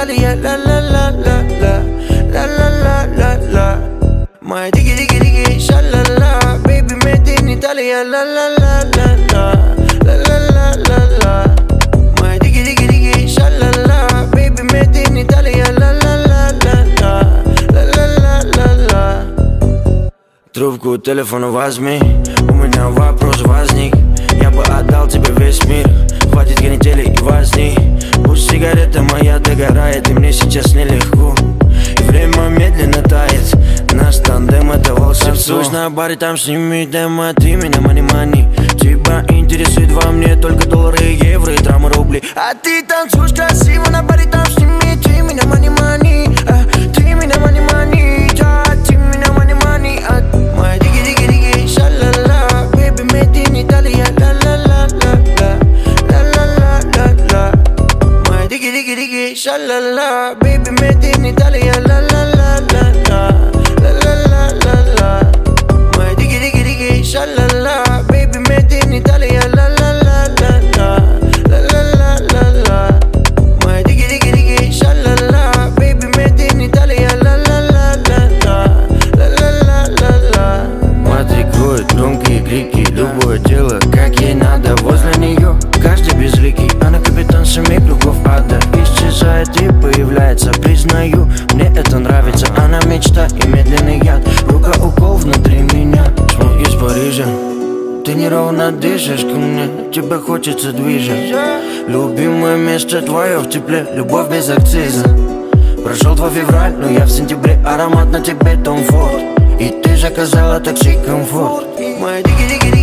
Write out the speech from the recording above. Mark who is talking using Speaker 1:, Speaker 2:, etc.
Speaker 1: Италия, ла-ла-ла-ла-ла, ла-ла-ла-ла-ла. Моя дigi-digi-digi, ша-ла-ла. Baby, made in Italia, ла-ла-ла-ла-ла, ла-ла-ла-ла-ла. Моя digi-digi-digi, ша-ла-ла. Baby, made in Italia, ла-ла-ла-ла-ла, ла-ла-ла-ла-ла. Трубку телефона возьми, у меня вопрос возник. Я бы отдал тебе весь мир, хватит канители и возни. Пусть сигарета моя догорает, и мне сейчас нелегко. И время медленно тает, наш тандем это волшебство. Танцуешь на баре, там сними демо, ты меня мани-мани. Тебя интересует во мне только доллары, евро и трамы, рубли. А ты танцуешь красиво на баре, там сними, ты меня мани-мани. Ты меня мани-мани, да, ты меня мани-мани. Моя дigi-digi-digi, ша-ла-ла. Baby, made in Italia, ла-ла-ла-ла-ла, ла-ла-ла-ла-ла. Моя digi-digi-digi, ша-ла-ла. Baby, made in Italia, ла-ла-ла-ла-ла, ла-ла-ла-ла-ла. Моя digi-digi-digi, ша-ла-ла. Baby, made in Italia, ла-ла-ла-ла-ла, ла-ла-ла-ла-ла. Моя digi-digi-digi, ша-ла-ла. Baby, made in Italia, ла-ла-ла-ла-ла, ла-ла-ла-ла-ла. Матрикует громкие крики, любое дело, как ей надо. Возле нее каждый безликий, она капитан семи кругов ада. Исчезает и появляется, признаю, мне это нравится. Она мечта и медленный яд, рука укол внутри меня. Смог из Парижа, ты неровно дышишь ко мне, тебе хочется движет. Любимое место твое в тепле, любовь без акциза. Прошел 2 февраль, но я в сентябре, аромат на тебе Том Форд. И ты заказала такси комфорт. Моя digi-digi-digi,